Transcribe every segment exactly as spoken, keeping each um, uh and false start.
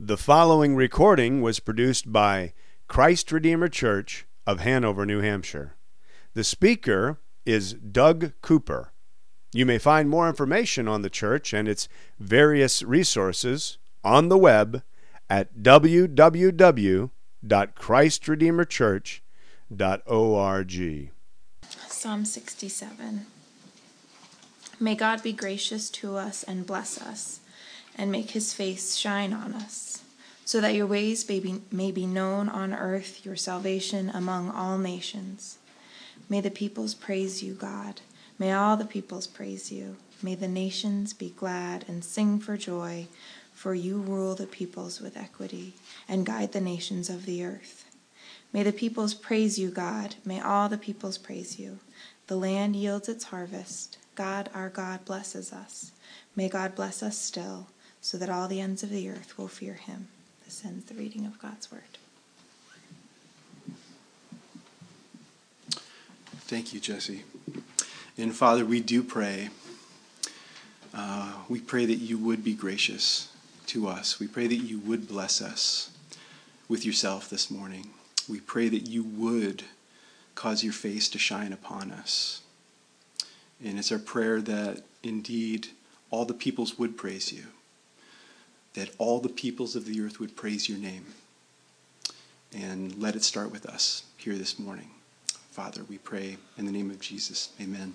The following recording was produced by Christ Redeemer Church of Hanover, New Hampshire. The speaker is Doug Cooper. You may find more information on the church and its various resources on the web at w w w dot christ redeemer church dot org. Psalm sixty-seven. May God be gracious to us and bless us, and make his face shine on us, so that your ways may be, may be known on earth, your salvation among all nations. May the peoples praise you, God. May all the peoples praise you. May the nations be glad and sing for joy, for you rule the peoples with equity and guide the nations of the earth. May the peoples praise you, God. May all the peoples praise you. The land yields its harvest. God, our God, blesses us. May God bless us still, so that all the ends of the earth will fear him. This ends the reading of God's word. Thank you, Jesse. And Father, we do pray. Uh, we pray that you would be gracious to us. We pray that you would bless us with yourself this morning. We pray that you would cause your face to shine upon us. And it's our prayer that indeed all the peoples would praise you, that all the peoples of the earth would praise your name. And let it start with us here this morning. Father, we pray in the name of Jesus. Amen.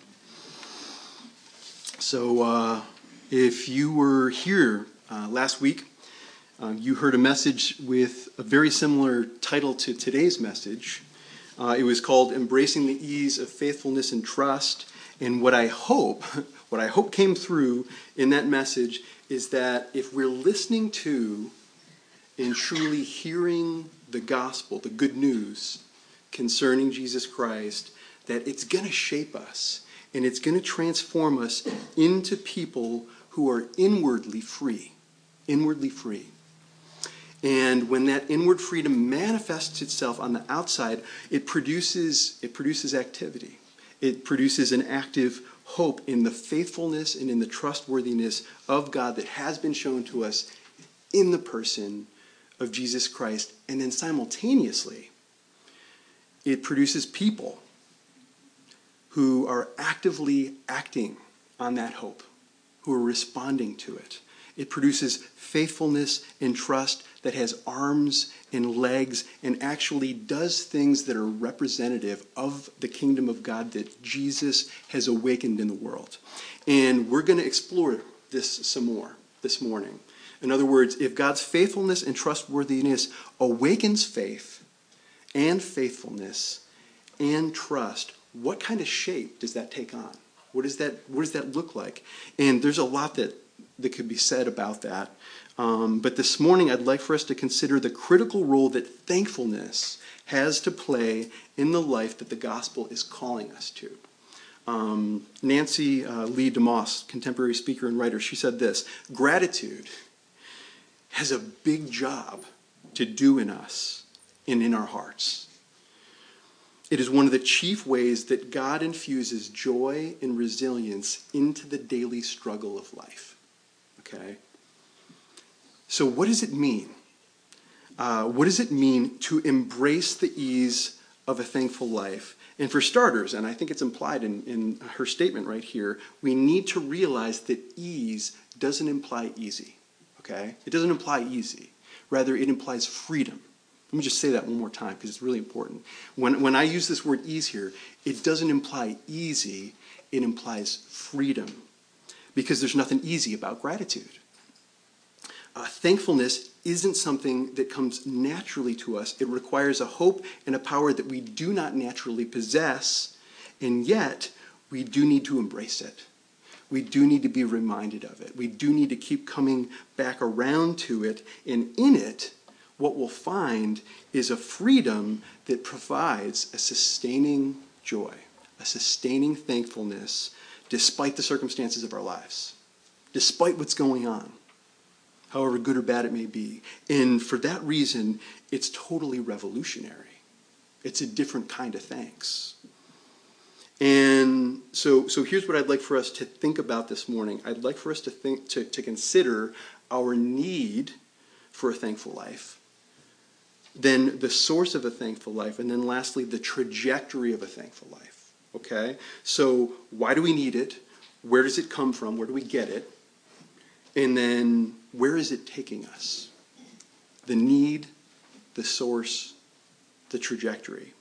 So uh, if you were here uh, last week, um, you heard a message with a very similar title to today's message. Uh, it was called Embracing the Ease of Faithfulness and Trust. And what I hope, what I hope came through in that message is that if we're listening to and truly hearing the gospel, the good news concerning Jesus Christ, that it's going to shape us and it's going to transform us into people who are inwardly free, inwardly free. And when that inward freedom manifests itself on the outside, it produces it produces activity. It produces an active hope in the faithfulness and in the trustworthiness of God that has been shown to us in the person of Jesus Christ. And then simultaneously, it produces people who are actively acting on that hope, who are responding to it. It produces faithfulness and trust that has arms and legs and actually does things that are representative of the kingdom of God that Jesus has awakened in the world. And we're going to explore this some more this morning. In other words, if God's faithfulness and trustworthiness awakens faith and faithfulness and trust, what kind of shape does that take on? What does that, what does that look like? And there's a lot that, that could be said about that. Um, but this morning, I'd like for us to consider the critical role that thankfulness has to play in the life that the gospel is calling us to. Um, Nancy uh, Lee DeMoss, contemporary speaker and writer, she said this: gratitude has a big job to do in us and in our hearts. It is one of the chief ways that God infuses joy and resilience into the daily struggle of life. Okay? So what does it mean? Uh, what does it mean to embrace the ease of a thankful life? And for starters, and I think it's implied in, in her statement right here, we need to realize that ease doesn't imply easy. Okay? It doesn't imply easy. Rather, it implies freedom. Let me just say that one more time because it's really important. When, when I use this word ease here, it doesn't imply easy, it implies freedom. Because there's nothing easy about gratitude. Uh, thankfulness isn't something that comes naturally to us. It requires a hope and a power that we do not naturally possess, and yet we do need to embrace it. We do need to be reminded of it. We do need to keep coming back around to it, and in it, what we'll find is a freedom that provides a sustaining joy, a sustaining thankfulness, despite the circumstances of our lives, despite what's going on, however good or bad it may be. And for that reason, it's totally revolutionary. It's a different kind of thanks. And so, so here's what I'd like for us to think about this morning. I'd like for us to think to, to consider our need for a thankful life, then the source of a thankful life, and then lastly, the trajectory of a thankful life. Okay? So why do we need it? Where does it come from? Where do we get it? And then where is it taking us? The need, the source, the trajectory.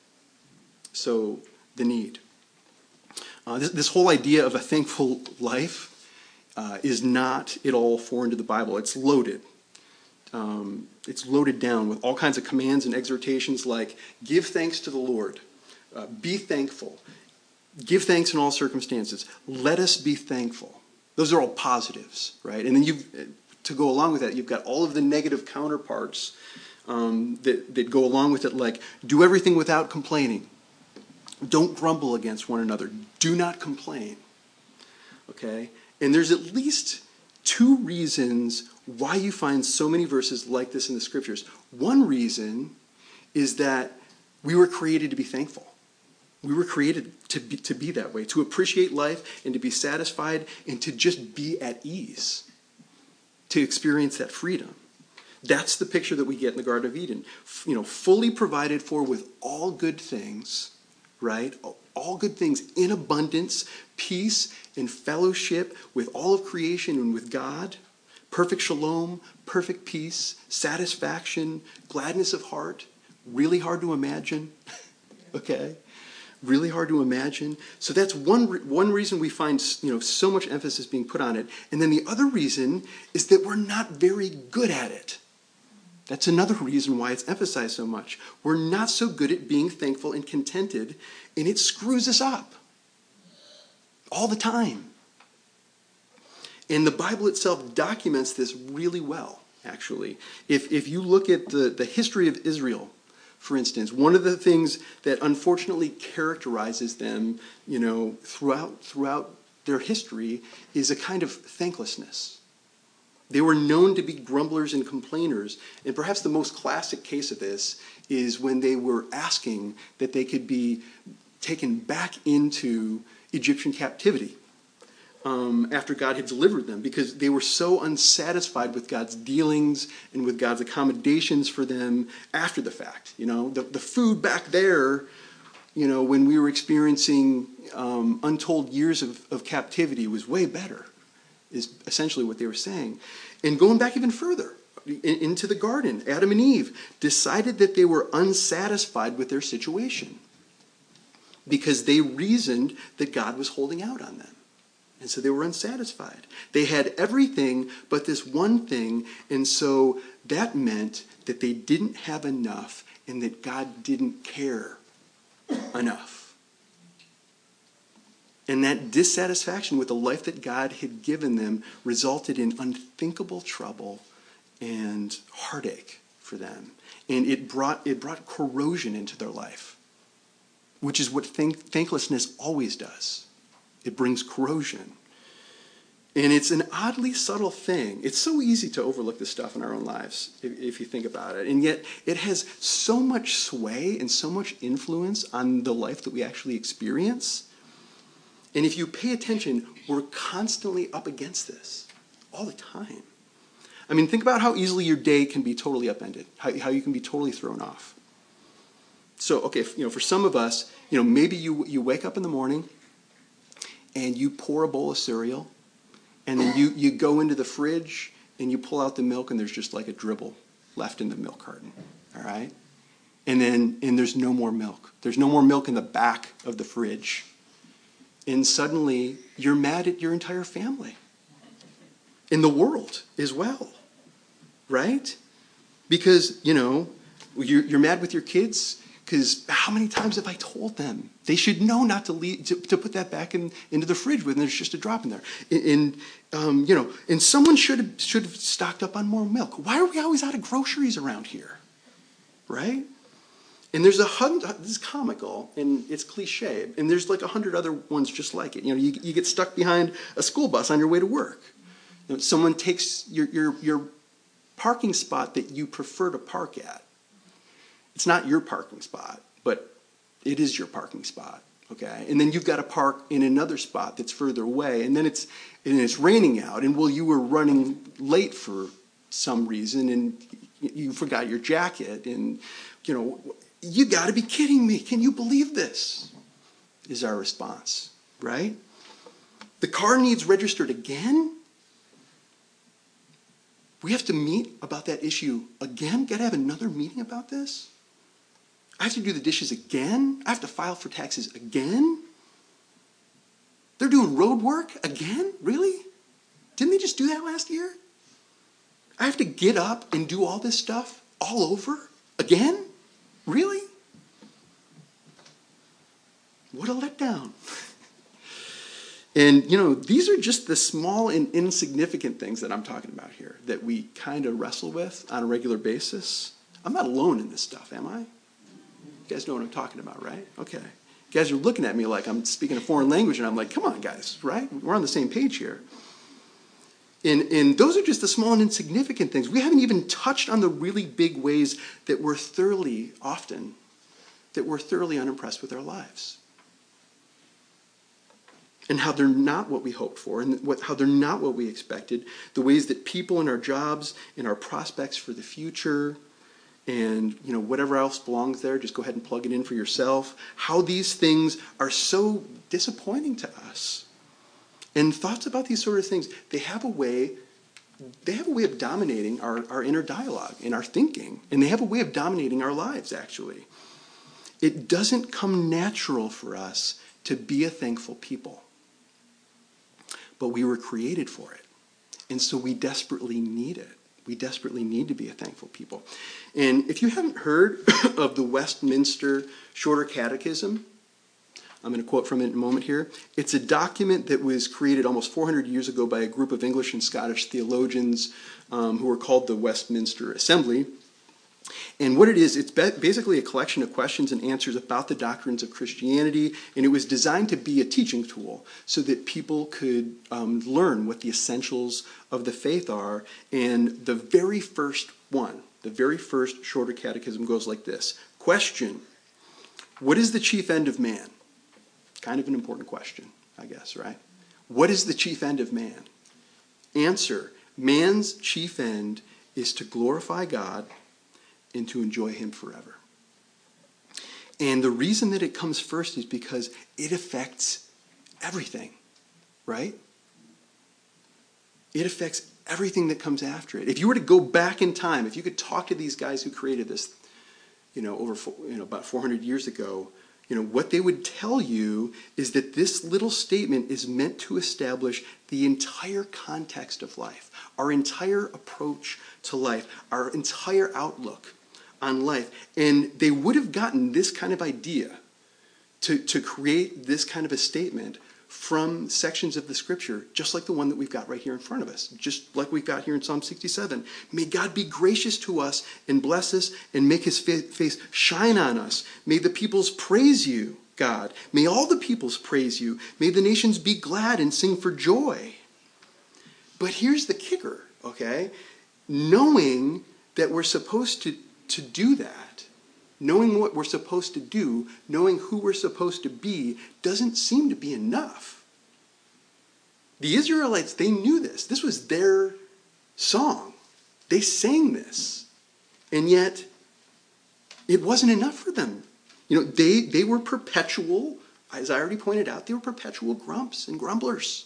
So the need. Uh, this, this whole idea of a thankful life uh, is not at all foreign to the Bible. It's loaded. Um, it's loaded down with all kinds of commands and exhortations like give thanks to the Lord, uh, be thankful, give thanks in all circumstances, let us be thankful. Those are all positives, right? And then you've, to go along with that, you've got all of the negative counterparts um, that, that go along with it, like do everything without complaining. Don't grumble against one another. Do not complain. Okay? And there's at least two reasons why you find so many verses like this in the scriptures. One reason is that we were created to be thankful. We were created to be, to be that way, to appreciate life and to be satisfied and to just be at ease, to experience that freedom. That's the picture that we get in the Garden of Eden. You know, fully provided for with all good things, right? All good things in abundance, peace and fellowship with all of creation and with God. Perfect shalom, perfect peace, satisfaction, gladness of heart. Really hard to imagine, okay? Really hard to imagine. So that's one one reason we find, you know, so much emphasis being put on it. And then the other reason is that we're not very good at it. That's another reason why it's emphasized so much. We're not so good at being thankful and contented, and it screws us up all the time. And the Bible itself documents this really well, actually. If if you look at the, the history of Israel, for instance, one of the things that unfortunately characterizes them, you know, throughout throughout their history is a kind of thanklessness. They were known to be grumblers and complainers. And perhaps the most classic case of this is when they were asking that they could be taken back into Egyptian captivity. Um, after God had delivered them, because they were so unsatisfied with God's dealings and with God's accommodations for them after the fact. You know, the, the food back there, you know, when we were experiencing um, untold years of, of captivity was way better, is essentially what they were saying. And going back even further, in, into the garden, Adam and Eve decided that they were unsatisfied with their situation because they reasoned that God was holding out on them. And so they were unsatisfied. They had everything but this one thing, and so that meant that they didn't have enough and that God didn't care enough. And that dissatisfaction with the life that God had given them resulted in unthinkable trouble and heartache for them. And it brought it brought corrosion into their life, which is what thank- thanklessness always does. It brings corrosion. And it's an oddly subtle thing. It's so easy to overlook this stuff in our own lives, if, if you think about it. And yet it has so much sway and so much influence on the life that we actually experience. And if you pay attention, we're constantly up against this all the time. I mean, think about how easily your day can be totally upended, how, how you can be totally thrown off. So, okay, you know, for some of us, you know, maybe you you wake up in the morning and you pour a bowl of cereal, and then you, you go into the fridge and you pull out the milk and there's just like a dribble left in the milk carton, all right? And then and there's no more milk. There's no more milk in the back of the fridge. And suddenly you're mad at your entire family, in the world as well, right? Because, you know, you're, you're mad with your kids because how many times have I told them they should know not to leave, to, to put that back in, into the fridge when there's just a drop in there, and, and um, you know, and someone should have should have stocked up on more milk. Why are we always out of groceries around here, right? And there's a hundred. This is comical and it's cliche, and there's like a hundred other ones just like it. You know, you you get stuck behind a school bus on your way to work. You know, someone takes your your your parking spot that you prefer to park at. It's not your parking spot, but it is your parking spot, okay? And then you've got to park in another spot that's further away, and then it's and it's raining out, and well, you were running late for some reason, and you forgot your jacket, and, you know, you got to be kidding me. Can you believe this? Is our response, right? The car needs registered again? We have to meet about that issue again? Got to have another meeting about this? I have to do the dishes again? I have to file for taxes again? They're doing road work again? Really? Didn't they just do that last year? I have to get up and do all this stuff all over again? Really? What a letdown. And, you know, these are just the small and insignificant things that I'm talking about here that we kind of wrestle with on a regular basis. I'm not alone in this stuff, am I? You guys know what I'm talking about, right? Okay. You guys are looking at me like I'm speaking a foreign language, and I'm like, come on, guys, right? We're on the same page here. And, and those are just the small and insignificant things. We haven't even touched on the really big ways that we're thoroughly, often, that we're thoroughly unimpressed with our lives. And how they're not what we hoped for, and what, how they're not what we expected. The ways that people in our jobs, and our prospects for the future, and, you know, whatever else belongs there, just go ahead and plug it in for yourself. How these things are so disappointing to us. And thoughts about these sort of things, they have a way, they have a way of dominating our, our inner dialogue and our thinking. And they have a way of dominating our lives, actually. It doesn't come natural for us to be a thankful people. But we were created for it. And so we desperately need it. We desperately need to be a thankful people. And if you haven't heard of the Westminster Shorter Catechism, I'm going to quote from it in a moment here. It's a document that was created almost four hundred years ago by a group of English and Scottish theologians um, who were called the Westminster Assembly. And what it is, it's basically a collection of questions and answers about the doctrines of Christianity, and it was designed to be a teaching tool so that people could um, learn what the essentials of the faith are. And the very first one, the very first Shorter Catechism goes like this. Question: what is the chief end of man? Kind of an important question, I guess, right? What is the chief end of man? Answer: man's chief end is to glorify God and to enjoy him forever. And the reason that it comes first is because it affects everything, right? It affects everything that comes after it. If you were to go back in time, if you could talk to these guys who created this, you know, over you know about four hundred years ago, you know, what they would tell you is that this little statement is meant to establish the entire context of life, our entire approach to life, our entire outlook on life. And they would have gotten this kind of idea to, to create this kind of a statement from sections of the scripture, just like the one that we've got right here in front of us, just like we've got here in Psalm sixty-seven. May God be gracious to us and bless us and make his face shine on us. May the peoples praise you, God. May all the peoples praise you. May the nations be glad and sing for joy. But here's the kicker, okay? Knowing that we're supposed to, to do that, knowing what we're supposed to do, knowing who we're supposed to be, doesn't seem to be enough. The Israelites, they knew this. This was their song. They sang this. And yet, it wasn't enough for them. You know, they, they were perpetual, as I already pointed out, they were perpetual grumps and grumblers.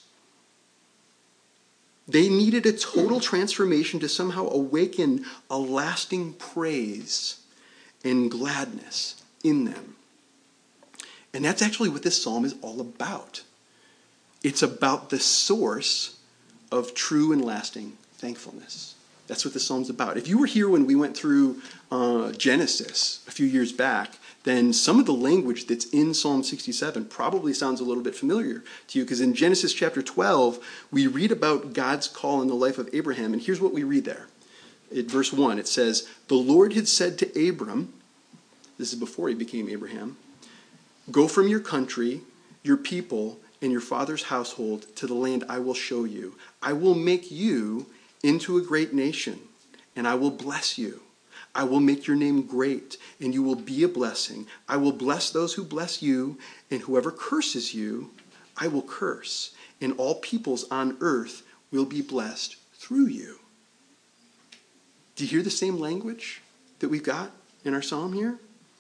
They needed a total transformation to somehow awaken a lasting praise and gladness in them. And that's actually what this psalm is all about. It's about the source of true and lasting thankfulness. That's what the psalm's about. If you were here when we went through uh, Genesis a few years back, then some of the language that's in Psalm sixty-seven probably sounds a little bit familiar to you, because in Genesis chapter twelve, we read about God's call in the life of Abraham, and here's what we read there. In verse one, it says, "The Lord had said to Abram," this is before he became Abraham, "Go from your country, your people, and your father's household to the land I will show you. I will make you into a great nation, and I will bless you. I will make your name great, and you will be a blessing. I will bless those who bless you, and whoever curses you, I will curse. And all peoples on earth will be blessed through you." Do you hear the same language that we've got in our psalm here?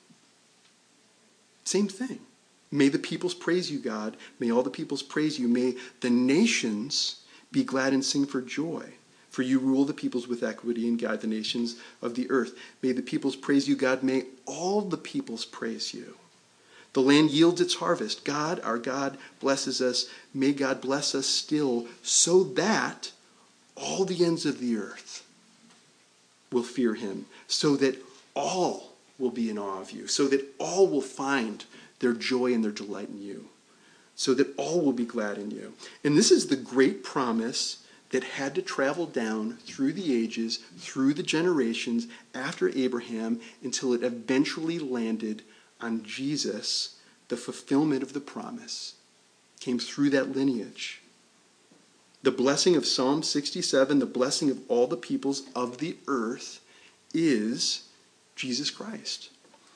Same thing. May the peoples praise you, God. May all the peoples praise you. May the nations be glad and sing for joy. For you rule the peoples with equity and guide the nations of the earth. May the peoples praise you, God. May all the peoples praise you. The land yields its harvest. God, our God, blesses us. May God bless us still, so that all the ends of the earth will fear him, so that all will be in awe of you, so that all will find their joy and their delight in you, so that all will be glad in you. And this is the great promise that had to travel down through the ages, through the generations after Abraham, until it eventually landed on Jesus. The fulfillment of the promise came through that lineage. The blessing of Psalm sixty-seven, the blessing of all the peoples of the earth, is Jesus Christ.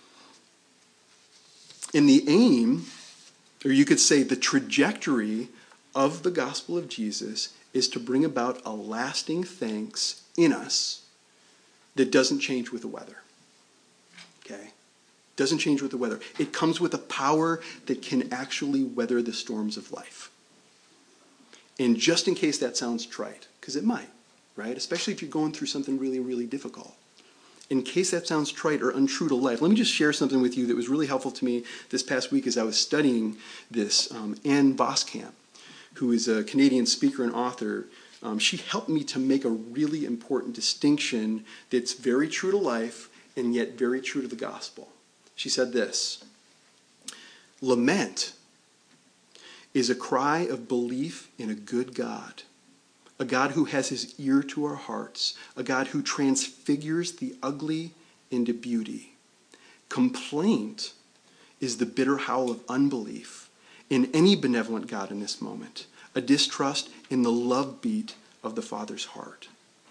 And the aim, or you could say the trajectory of the gospel of Jesus, is to bring about a lasting thanks in us that doesn't change with the weather. Okay? Doesn't change with the weather. It comes with a power that can actually weather the storms of life. And just in case that sounds trite, because it might, right? Especially if you're going through something really, really difficult. In case that sounds trite or untrue to life, let me just share something with you that was really helpful to me this past week as I was studying this. Um, Anne Voskamp, who is a Canadian speaker and author, um, she helped me to make a really important distinction that's very true to life and yet very true to the gospel. She said this: lament is a cry of belief in a good God, a God who has his ear to our hearts, a God who transfigures the ugly into beauty. Complaint is the bitter howl of unbelief in any benevolent God in this moment, a distrust in the love beat of the Father's heart.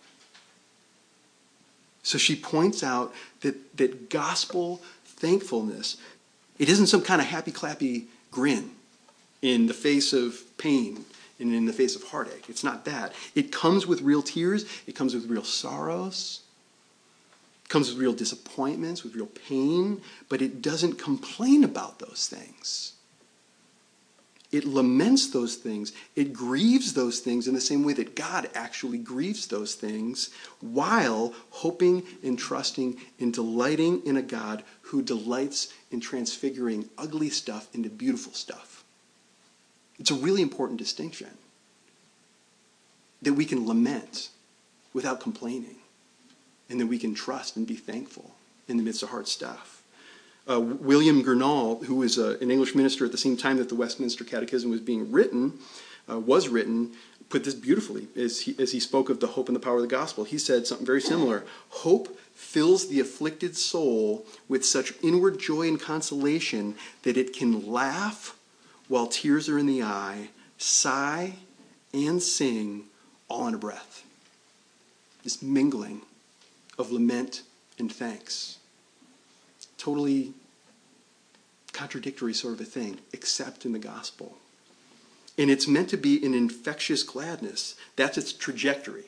So she points out that, that gospel thankfulness, it isn't some kind of happy clappy grin in the face of pain and in the face of heartache. It's not that. It comes with real tears. It comes with real sorrows. It comes with real disappointments, with real pain, but it doesn't complain about those things. It laments those things. It grieves those things in the same way that God actually grieves those things, while hoping and trusting and delighting in a God who delights in transfiguring ugly stuff into beautiful stuff. It's a really important distinction, that we can lament without complaining, and that we can trust and be thankful in the midst of hard stuff. Uh, William Gurnall, who was uh, an English minister at the same time that the Westminster Catechism was being written, uh, was written, put this beautifully as he, as he spoke of the hope and the power of the gospel. He said something very similar. Hope fills the afflicted soul with such inward joy and consolation that it can laugh while tears are in the eye, sigh and sing all in a breath. This mingling of lament and thanks. Totally contradictory sort of a thing, except in the gospel. And it's meant to be an infectious gladness. That's its trajectory.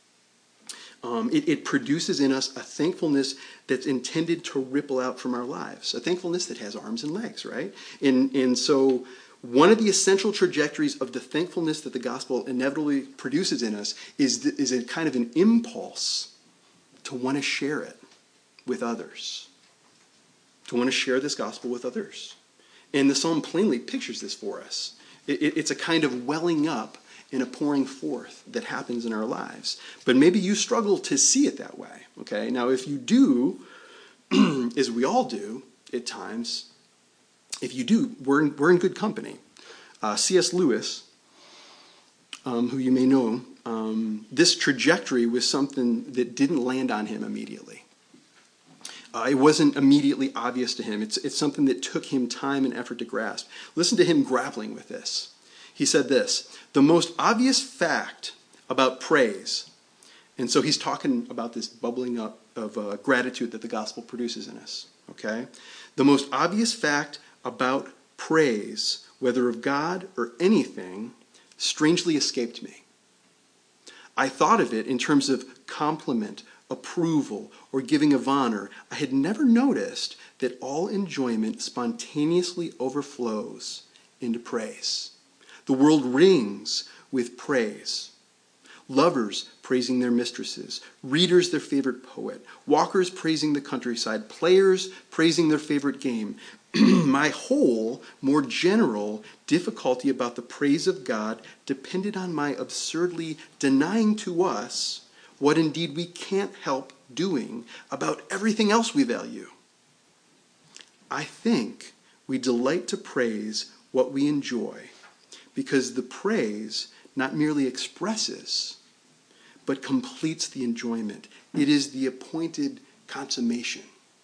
Um, it, it produces in us a thankfulness that's intended to ripple out from our lives. A thankfulness that has arms and legs, right? And, and so one of the essential trajectories of the thankfulness that the gospel inevitably produces in us is, the, is a kind of an impulse to want to share it with others. To want to share this gospel with others. And the psalm plainly pictures this for us. It, it, it's a kind of welling up and a pouring forth that happens in our lives. But maybe you struggle to see it that way. Okay? Now, if you do, as we all do at times, if you do, we're in, we're in good company. Uh, C S Lewis, um, who you may know, um, this trajectory was something that didn't land on him immediately. Uh, it wasn't immediately obvious to him. It's, it's something that took him time and effort to grasp. Listen to him grappling with this. He said this: the most obvious fact about praise, and so he's talking about this bubbling up of uh, gratitude that the gospel produces in us, okay? The most obvious fact about praise, whether of God or anything, strangely escaped me. I thought of it in terms of compliment, approval, or giving of honor, I had never noticed that all enjoyment spontaneously overflows into praise. The world rings with praise. Lovers praising their mistresses, readers their favorite poet, walkers praising the countryside, players praising their favorite game. My whole, more general difficulty about the praise of God depended on my absurdly denying to us what indeed we can't help doing about everything else we value. I think we delight to praise what we enjoy because the praise not merely expresses, but completes the enjoyment. It is the appointed consummation.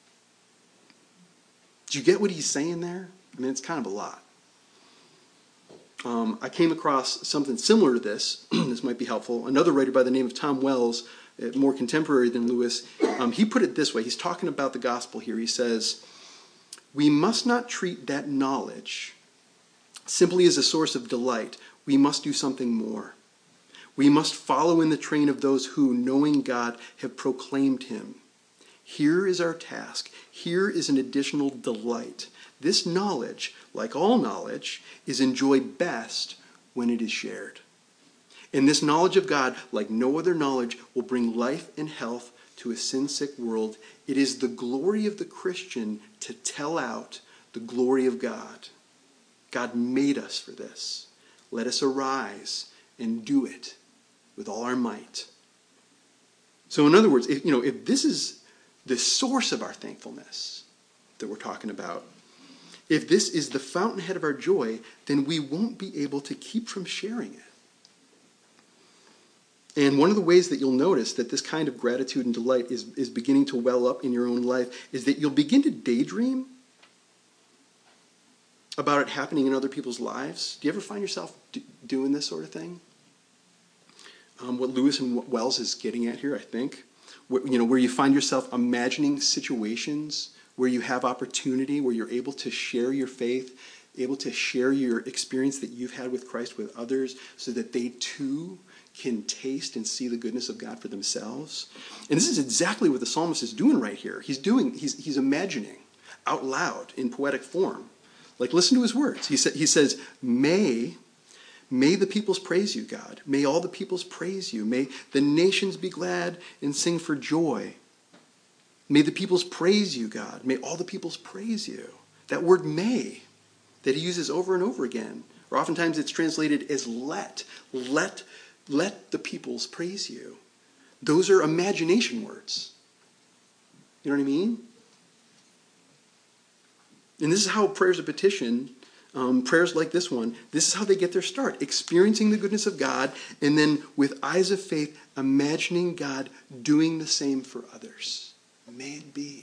Do you get what he's saying there? I mean, it's kind of a lot. Um, I came across something similar to this. This might be helpful. Another writer by the name of Tom Wells, uh, more contemporary than Lewis, um, he put it this way. He's talking about the gospel here. He says, "We must not treat that knowledge simply as a source of delight. We must do something more. We must follow in the train of those who, knowing God, have proclaimed him. Here is our task. Here is an additional delight. This knowledge, like all knowledge, is enjoyed best when it is shared. And this knowledge of God, like no other knowledge, will bring life and health to a sin-sick world. It is the glory of the Christian to tell out the glory of God. God made us for this. Let us arise and do it with all our might." So in other words, if, you know, if this is the source of our thankfulness that we're talking about, if this is the fountainhead of our joy, then we won't be able to keep from sharing it. And one of the ways that you'll notice that this kind of gratitude and delight is, is beginning to well up in your own life is that you'll begin to daydream about it happening in other people's lives. Do you ever find yourself d- doing this sort of thing? Um, what Lewis and Wells is getting at here, I think, where, you know, where you find yourself imagining situations where you have opportunity, where you're able to share your faith, able to share your experience that you've had with Christ with others so that they too can taste and see the goodness of God for themselves. And this is exactly what the psalmist is doing right here. He's doing, he's, he's imagining out loud in poetic form. Like, listen to his words. He, sa- he says, may... May the peoples praise you, God. May all the peoples praise you. May the nations be glad and sing for joy. May the peoples praise you, God. May all the peoples praise you. That word may that he uses over and over again, or oftentimes it's translated as let. Let, let the peoples praise you. Those are imagination words. You know what I mean? And this is how prayers of petition, Um, prayers like this one, this is how they get their start. Experiencing the goodness of God, and then with eyes of faith, imagining God doing the same for others. May it be.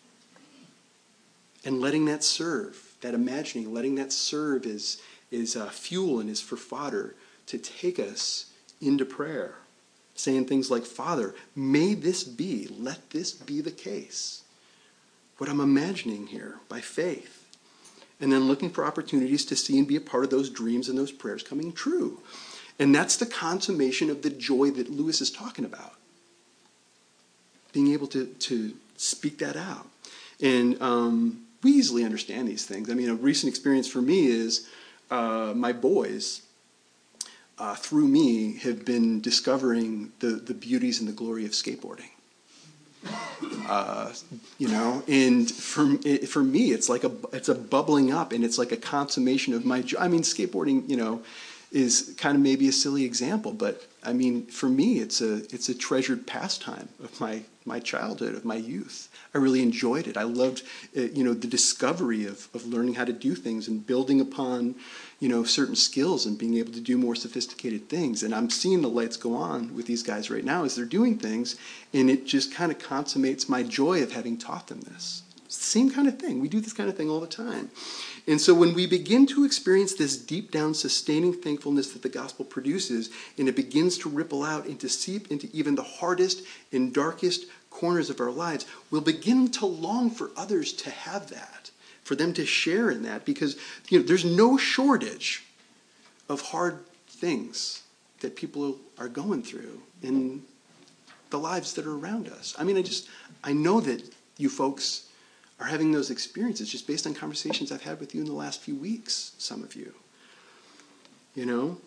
And letting that serve, that imagining, letting that serve as, as uh, fuel and as for fodder to take us into prayer. Saying things like, Father, may this be, let this be the case. What I'm imagining here by faith. And then looking for opportunities to see and be a part of those dreams and those prayers coming true. And that's the consummation of the joy that Lewis is talking about. Being able to, to speak that out. And um, we easily understand these things. I mean, a recent experience for me is uh, my boys, uh, through me, have been discovering the, the beauties and the glory of skateboarding. Uh, you know, and for for me, it's like a it's a bubbling up, and it's like a consummation of my joy. I mean, skateboarding, you know, is kind of maybe a silly example, but I mean, for me, it's a it's a treasured pastime of my my childhood, of my youth. I really enjoyed it. I loved, uh, you know, the discovery of of learning how to do things and building upon, you know, certain skills and being able to do more sophisticated things. And I'm seeing the lights go on with these guys right now as they're doing things, and it just kind of consummates my joy of having taught them this. It's the same kind of thing. We do this kind of thing all the time. And so when we begin to experience this deep down sustaining thankfulness that the gospel produces, and it begins to ripple out and to seep into even the hardest and darkest corners of our lives, we'll begin to long for others to have that, for them to share in that, because you know there's no shortage of hard things that people are going through. And the lives that are around us. I mean, I just, I know that you folks are having those experiences just based on conversations I've had with you in the last few weeks, some of you. You know?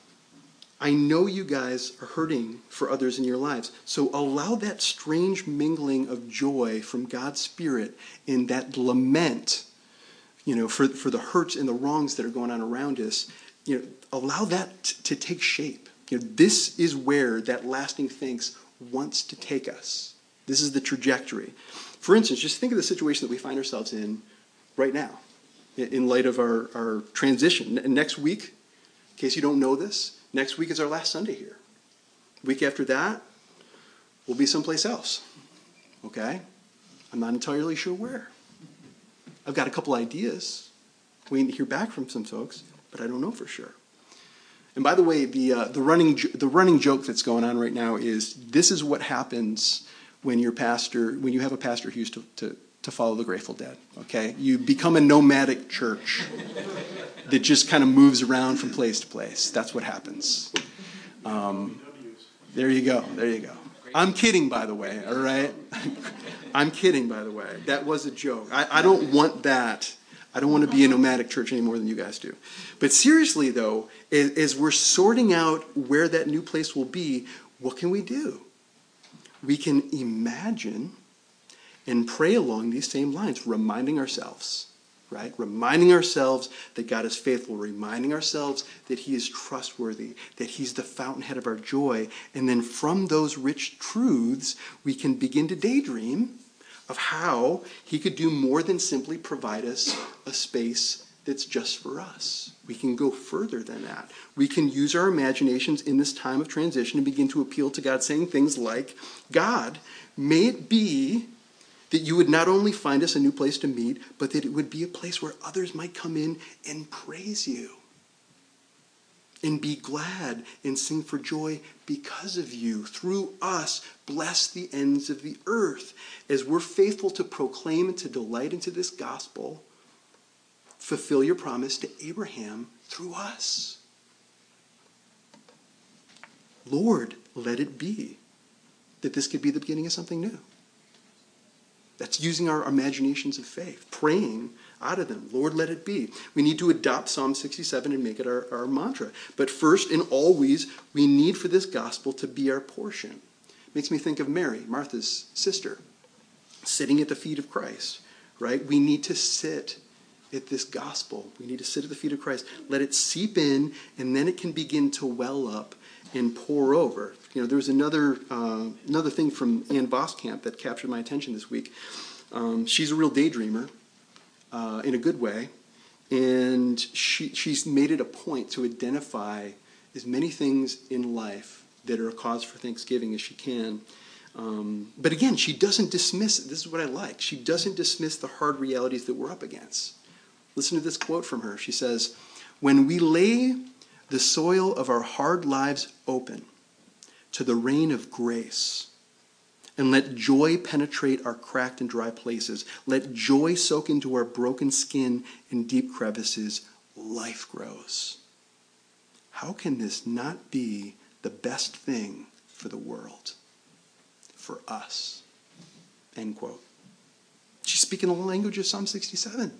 I know you guys are hurting for others in your lives. So allow that strange mingling of joy from God's Spirit in that lament, you know, for, for the hurts and the wrongs that are going on around us. You know, allow that t- to take shape. You know, this is where that lasting thanks wants to take us. This is the trajectory. For instance, just think of the situation that we find ourselves in right now, in light of our, our transition. Next week, in case you don't know this, next week is our last Sunday here. Week after that, we'll be someplace else. Okay? I'm not entirely sure where. I've got a couple ideas. We need to hear back from some folks, but I don't know for sure. And by the way, the uh, the running the running joke that's going on right now is this is what happens when your pastor when you have a pastor who used to, to, to follow the Grateful Dead. Okay? You become a nomadic church that just kind of moves around from place to place. That's what happens. Um, there you go. There you go. I'm kidding, by the way, all right? I'm kidding, by the way. That was a joke. I, I don't want that. I don't want to be a nomadic church any more than you guys do. But seriously, though, as, as we're sorting out where that new place will be, what can we do? We can imagine and pray along these same lines, reminding ourselves, right? Reminding ourselves that God is faithful, reminding ourselves that he is trustworthy, that he's the fountainhead of our joy. And then from those rich truths, we can begin to daydream of how he could do more than simply provide us a space that's just for us. We can go further than that. We can use our imaginations in this time of transition and begin to appeal to God, saying things like, God, may it be that you would not only find us a new place to meet, but that it would be a place where others might come in and praise you and be glad and sing for joy because of you. Through us, bless the ends of the earth. As we're faithful to proclaim and to delight into this gospel, fulfill your promise to Abraham through us. Lord, let it be that this could be the beginning of something new. That's using our imaginations of faith, praying out of them. Lord, let it be. We need to adopt Psalm sixty-seven and make it our, our mantra. But first and always, we need for this gospel to be our portion. Makes me think of Mary, Martha's sister, sitting at the feet of Christ, right? We need to sit at this gospel. We need to sit at the feet of Christ. Let it seep in, and then it can begin to well up and pour over. You know, there was another uh, another thing from Ann Voskamp that captured my attention this week. Um, she's a real daydreamer, uh, in a good way, and she she's made it a point to identify as many things in life that are a cause for thanksgiving as she can. Um, but again, she doesn't dismiss, this is what I like, she doesn't dismiss the hard realities that we're up against. Listen to this quote from her. She says, "When we lay the soil of our hard lives open to the rain of grace, and let joy penetrate our cracked and dry places, let joy soak into our broken skin and deep crevices, life grows. How can this not be the best thing for the world? For us." End quote. She's speaking the language of Psalm sixty-seven.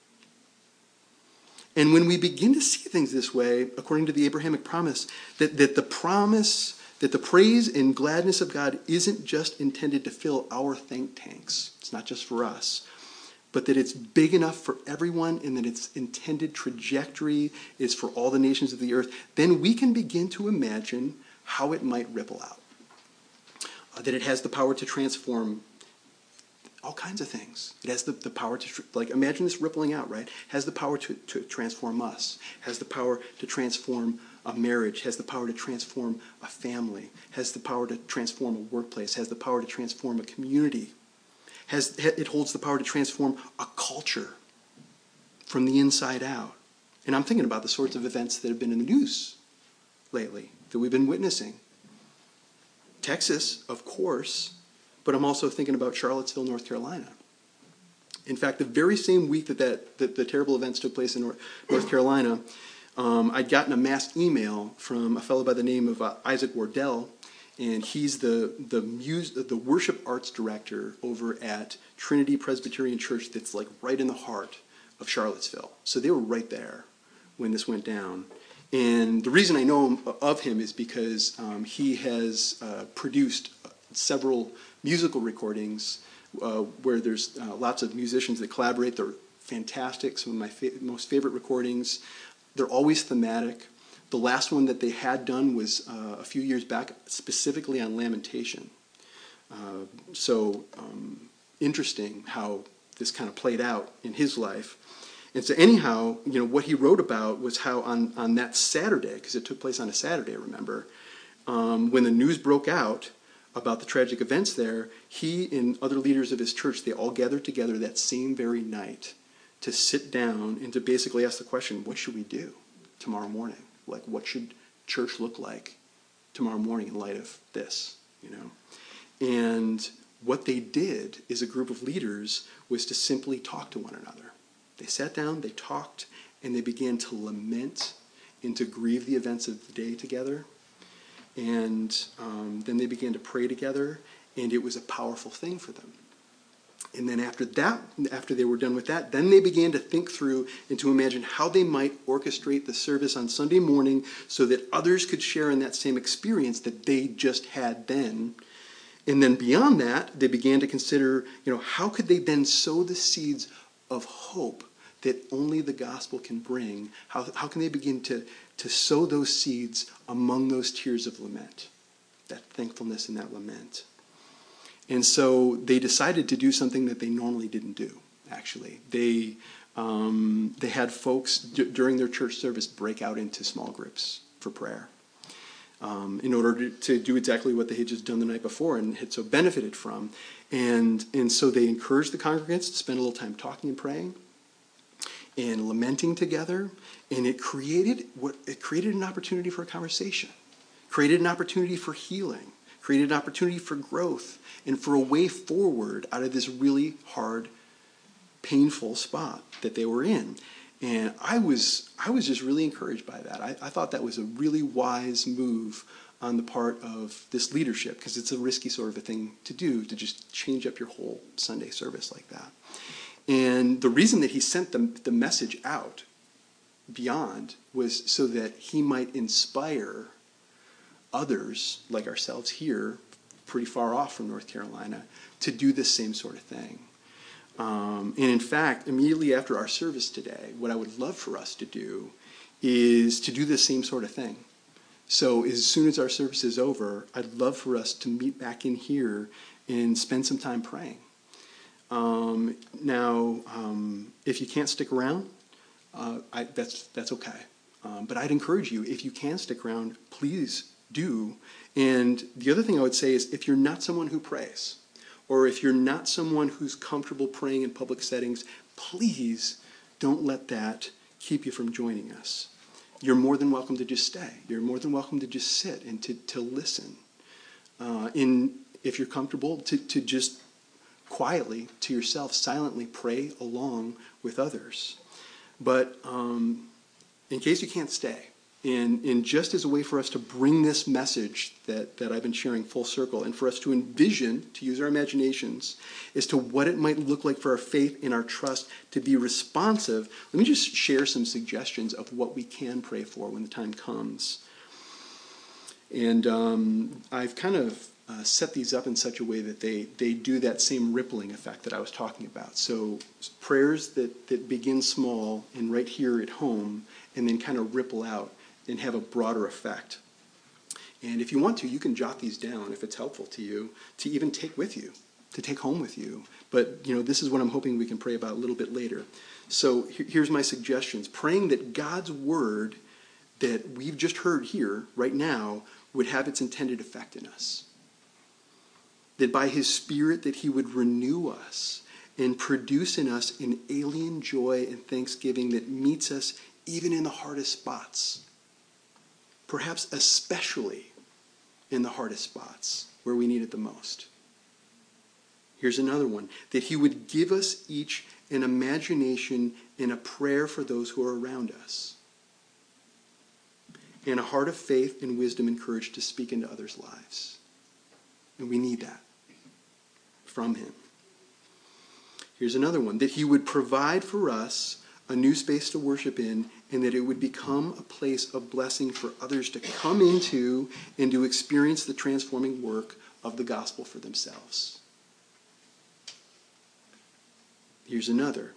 And when we begin to see things this way, according to the Abrahamic promise, that, that the promise, that the praise and gladness of God isn't just intended to fill our think tanks. It's not just for us. But that it's big enough for everyone and that its intended trajectory is for all the nations of the earth. Then we can begin to imagine how it might ripple out. Uh, that it has the power to transform all kinds of things. It has the, the power to, like, imagine this rippling out, right? Has the power to, to transform us. Has the power to transform a marriage. Has the power to transform a family. Has the power to transform a workplace. Has the power to transform a community. Has, it holds the power to transform a culture from the inside out. And I'm thinking about the sorts of events that have been in the news lately, that we've been witnessing. Texas, of course, but I'm also thinking about Charlottesville, North Carolina. In fact, the very same week that, that, that the terrible events took place in North, North Carolina, um, I'd gotten a mass email from a fellow by the name of uh, Isaac Wardell, and he's the the mus- the worship arts director over at Trinity Presbyterian Church that's like right in the heart of Charlottesville. So they were right there when this went down. And the reason I know of him is because um, he has uh, produced several musical recordings uh, where there's uh, lots of musicians that collaborate. They're fantastic, some of my fa- most favorite recordings. They're always thematic. The last one that they had done was uh, a few years back, specifically on lamentation. Uh, so um, interesting how this kind of played out in his life. And so anyhow, you know, what he wrote about was how on, on that Saturday, because it took place on a Saturday, remember, um, when the news broke out about the tragic events there, he and other leaders of his church, they all gathered together that same very night to sit down and to basically ask the question, what should we do tomorrow morning? Like, what should church look like tomorrow morning in light of this, you know? And what they did as a group of leaders was to simply talk to one another. They sat down, they talked, and they began to lament and to grieve the events of the day together. And um, then they began to pray together, and it was a powerful thing for them. And then after that, after they were done with that, then they began to think through and to imagine how they might orchestrate the service on Sunday morning so that others could share in that same experience that they just had then. And then beyond that, they began to consider, you know, how could they then sow the seeds of hope that only the gospel can bring? How, how can they begin to, to sow those seeds among those tears of lament, that thankfulness and that lament? And so they decided to do something that they normally didn't do, actually. They, um, they had folks d- during their church service break out into small groups for prayer um, in order to, to do exactly what they had just done the night before and had so benefited from. And, and so they encouraged the congregants to spend a little time talking and praying and lamenting together. And it created what it created an opportunity for a conversation, created an opportunity for healing, created an opportunity for growth, and for a way forward out of this really hard, painful spot that they were in. And I was I was just really encouraged by that. I, I thought that was a really wise move on the part of this leadership, because it's a risky sort of a thing to do, to just change up your whole Sunday service like that. And the reason that he sent the, the message out beyond was so that he might inspire others like ourselves here, pretty far off from North Carolina, to do this same sort of thing. Um, and in fact, immediately after our service today, what I would love for us to do is to do the same sort of thing. So as soon as our service is over, I'd love for us to meet back in here and spend some time praying. Um, now, um, if you can't stick around, uh, I, that's that's okay. Um, but I'd encourage you, if you can stick around, please do. And the other thing I would say is, if you're not someone who prays, or if you're not someone who's comfortable praying in public settings, please don't let that keep you from joining us. You're more than welcome to just stay. You're more than welcome to just sit and to, to listen. Uh, in, if you're comfortable, to, to just quietly, to yourself, silently pray along with others. But um, in case you can't stay, and, and just as a way for us to bring this message that, that I've been sharing full circle, and for us to envision, to use our imaginations, as to what it might look like for our faith and our trust to be responsive, let me just share some suggestions of what we can pray for when the time comes. And um, I've kind of uh, set these up in such a way that they, they do that same rippling effect that I was talking about. So prayers that, that begin small and right here at home, and then kind of ripple out and have a broader effect. And if you want to, you can jot these down if it's helpful to you, to even take with you, to take home with you. But, you know, this is what I'm hoping we can pray about a little bit later. So here's my suggestions. Praying that God's word that we've just heard here right now would have its intended effect in us. That by his Spirit that he would renew us and produce in us an alien joy and thanksgiving that meets us even in the hardest spots. Perhaps especially in the hardest spots where we need it the most. Here's another one. That he would give us each an imagination and a prayer for those who are around us. And a heart of faith and wisdom and courage to speak into others' lives. And we need that from him. Here's another one, that he would provide for us a new space to worship in, and that it would become a place of blessing for others to come into and to experience the transforming work of the gospel for themselves. Here's another.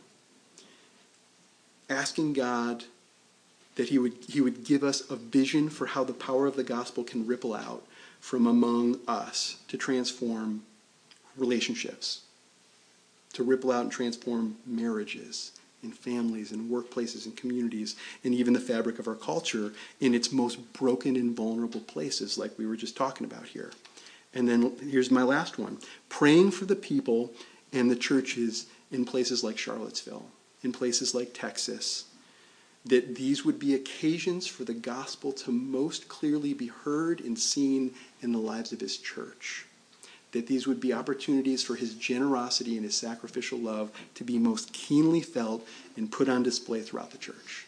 Asking God that he would, he would give us a vision for how the power of the gospel can ripple out from among us to transform relationships, to ripple out and transform marriages and families and workplaces and communities, and even the fabric of our culture in its most broken and vulnerable places, like we were just talking about here. And then here's my last one. Praying for the people and the churches in places like Charlottesville, in places like Texas, that these would be occasions for the gospel to most clearly be heard and seen in the lives of his church. That these would be opportunities for his generosity and his sacrificial love to be most keenly felt and put on display throughout the church.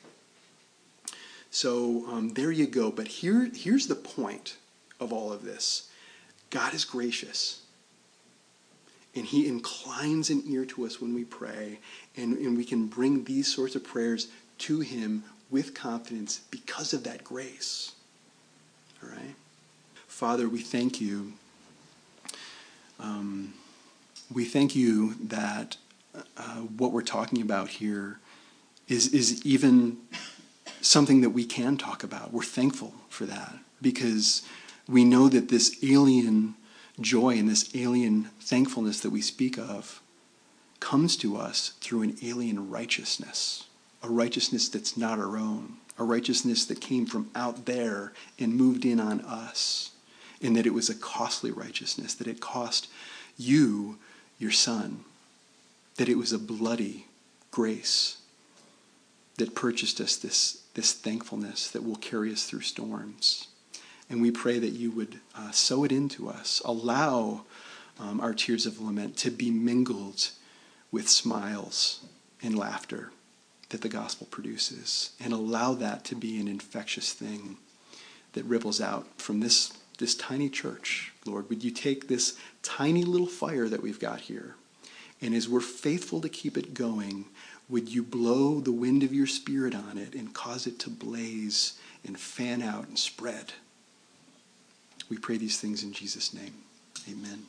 So um, there you go. But here, here's the point of all of this. God is gracious. And he inclines an ear to us when we pray. And, and we can bring these sorts of prayers to him with confidence because of that grace. All right? Father, we thank you. Um, we thank you that uh, what we're talking about here is, is even something that we can talk about. We're thankful for that because we know that this alien joy and this alien thankfulness that we speak of comes to us through an alien righteousness, a righteousness that's not our own, a righteousness that came from out there and moved in on us. And that it was a costly righteousness, that it cost you, your son, that it was a bloody grace that purchased us this, this thankfulness that will carry us through storms. And we pray that you would uh, sow it into us, allow um, our tears of lament to be mingled with smiles and laughter that the gospel produces, and allow that to be an infectious thing that ripples out from this This tiny church. Lord, would you take this tiny little fire that we've got here, and as we're faithful to keep it going, would you blow the wind of your Spirit on it and cause it to blaze and fan out and spread? We pray these things in Jesus' name. Amen.